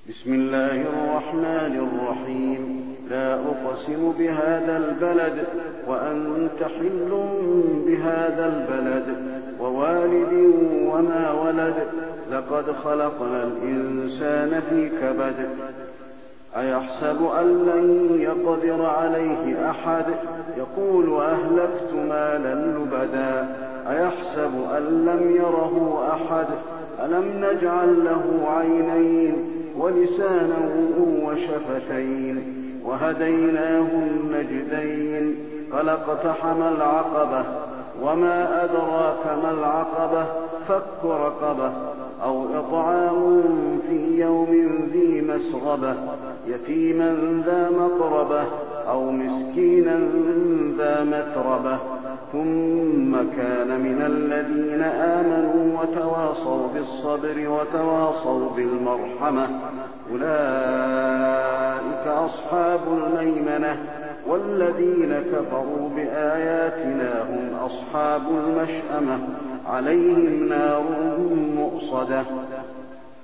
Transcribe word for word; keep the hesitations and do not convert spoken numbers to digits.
بسم الله الرحمن الرحيم. لا أقسم بهذا البلد وأنت حل بهذا البلد ووالد وما ولد. لقد خلقنا الإنسان في كبد. أيحسب أن لن يقدر عليه أحد؟ يقول أهلكت مالا لبدا. أيحسب أن لم يره أحد؟ ألم نجعل له عينين ولسانا وشفتين وهديناه النجدين. فلاقتحم العقبة وما أدراك ما العقبة؟ فك رقبة أو إطعام في يوم ذي مسغبة يتيما ذا مقربة أو مسكينا ذا متربة ثم كان من الذين آمنوا وتواصوا بالصبر وتواصوا بالمرحمة أولئك أصحاب الميمنة. والذين كفروا بآياتنا هم أصحاب المشأمة عليهم نار مؤصدة.